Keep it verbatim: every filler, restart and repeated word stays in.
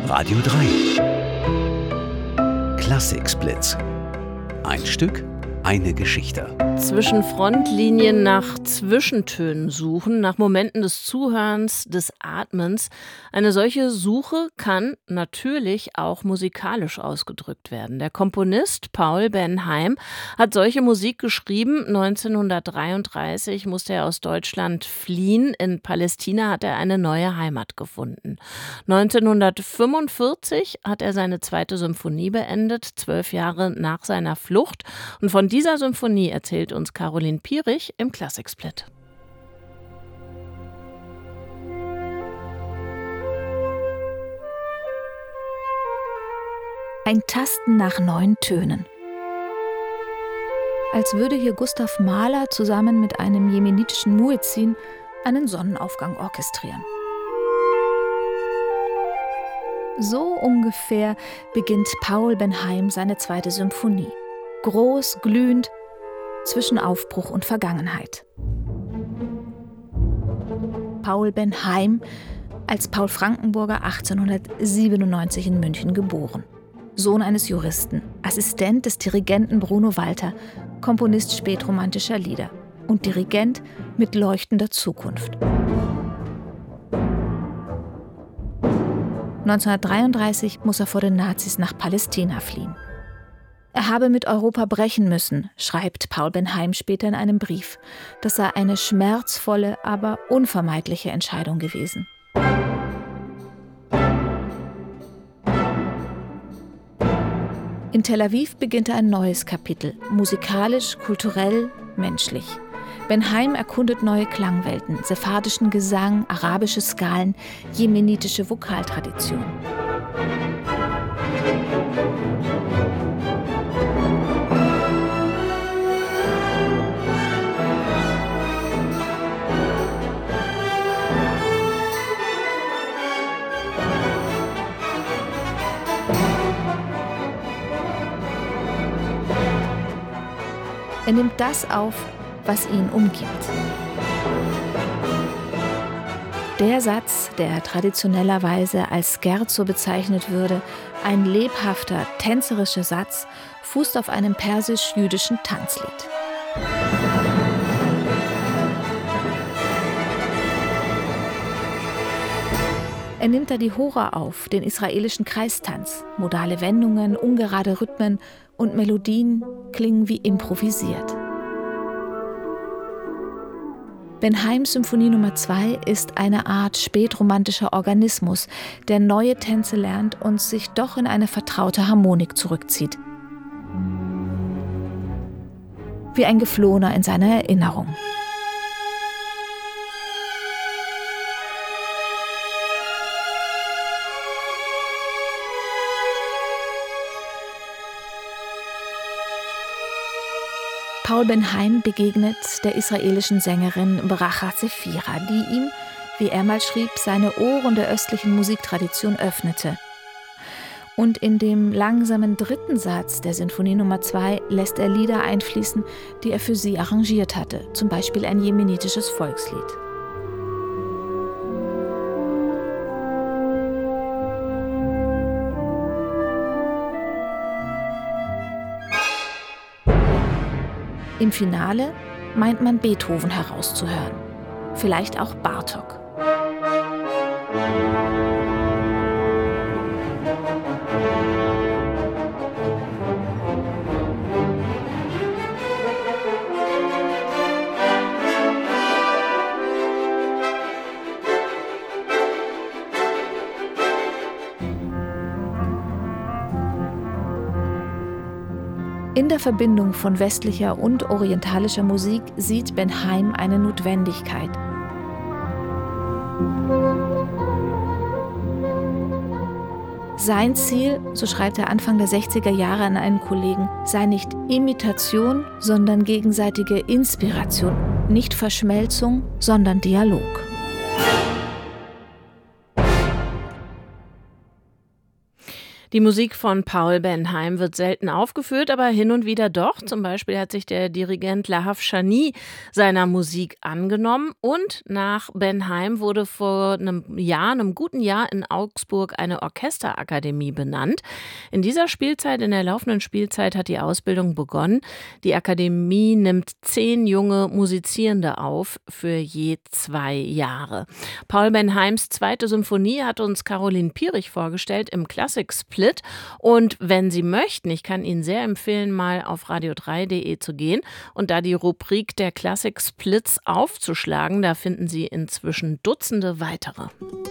Radio drei. Klassikblitz. Ein Stück, eine Geschichte. Zwischen Frontlinien nach Zwischentönen suchen, nach Momenten des Zuhörens, des Atmens. Eine solche Suche kann natürlich auch musikalisch ausgedrückt werden. Der Komponist Paul Ben Haim hat solche Musik geschrieben. neunzehnhundertdreiunddreißig musste er aus Deutschland fliehen. In Palästina hat er eine neue Heimat gefunden. neunzehnhundertfünfundvierzig hat er seine zweite Symphonie beendet, zwölf Jahre nach seiner Flucht. Und von dieser Symphonie erzählt uns Caroline Pierich im Klassiksplit. Ein Tasten nach neuen Tönen. Als würde hier Gustav Mahler zusammen mit einem jemenitischen Muezzin einen Sonnenaufgang orchestrieren. So ungefähr beginnt Paul Ben Haim seine zweite Symphonie. Groß, glühend, zwischen Aufbruch und Vergangenheit. Paul Ben Haim, als Paul Frankenburger achtzehnhundertsiebenundneunzig in München geboren. Sohn eines Juristen, Assistent des Dirigenten Bruno Walter, Komponist spätromantischer Lieder und Dirigent mit leuchtender Zukunft. neunzehnhundertdreiunddreißig muss er vor den Nazis nach Palästina fliehen. Er habe mit Europa brechen müssen, schreibt Paul Ben Haim später in einem Brief. Das sei eine schmerzvolle, aber unvermeidliche Entscheidung gewesen. In Tel Aviv beginnt ein neues Kapitel, musikalisch, kulturell, menschlich. Ben Haim erkundet neue Klangwelten, sephardischen Gesang, arabische Skalen, jemenitische Vokaltradition. Er nimmt das auf, was ihn umgibt. Der Satz, der traditionellerweise als Scherzo bezeichnet würde, ein lebhafter, tänzerischer Satz, fußt auf einem persisch-jüdischen Tanzlied. Er nimmt da die Hora auf, den israelischen Kreistanz. Modale Wendungen, ungerade Rhythmen und Melodien klingen wie improvisiert. Ben Haims Symphonie Nummer zwei ist eine Art spätromantischer Organismus, der neue Tänze lernt und sich doch in eine vertraute Harmonik zurückzieht. Wie ein Geflohener in seiner Erinnerung. Paul Ben Haim begegnet der israelischen Sängerin Bracha Zephira, die ihm, wie er mal schrieb, seine Ohren der östlichen Musiktradition öffnete. Und in dem langsamen dritten Satz der Sinfonie Nummer zwei lässt er Lieder einfließen, die er für sie arrangiert hatte, zum Beispiel ein jemenitisches Volkslied. Im Finale meint man Beethoven herauszuhören, vielleicht auch Bartók. In der Verbindung von westlicher und orientalischer Musik sieht Ben Haim eine Notwendigkeit. Sein Ziel, so schreibt er Anfang der sechziger Jahre an einen Kollegen, sei nicht Imitation, sondern gegenseitige Inspiration, nicht Verschmelzung, sondern Dialog. Die Musik von Paul Benheim wird selten aufgeführt, aber hin und wieder doch. Zum Beispiel hat sich der Dirigent Lahav Shani seiner Musik angenommen. Und nach Benheim wurde vor einem Jahr, einem guten Jahr in Augsburg eine Orchesterakademie benannt. In dieser Spielzeit, in der laufenden Spielzeit, hat die Ausbildung begonnen. Die Akademie nimmt zehn junge Musizierende auf für je zwei Jahre. Paul Benheims zweite Symphonie hat uns Caroline Pierich vorgestellt im Classic Split. Und wenn Sie möchten, ich kann Ihnen sehr empfehlen, mal auf radio drei punkt de zu gehen und da die Rubrik der Classic Splits aufzuschlagen. Da finden Sie inzwischen Dutzende weitere.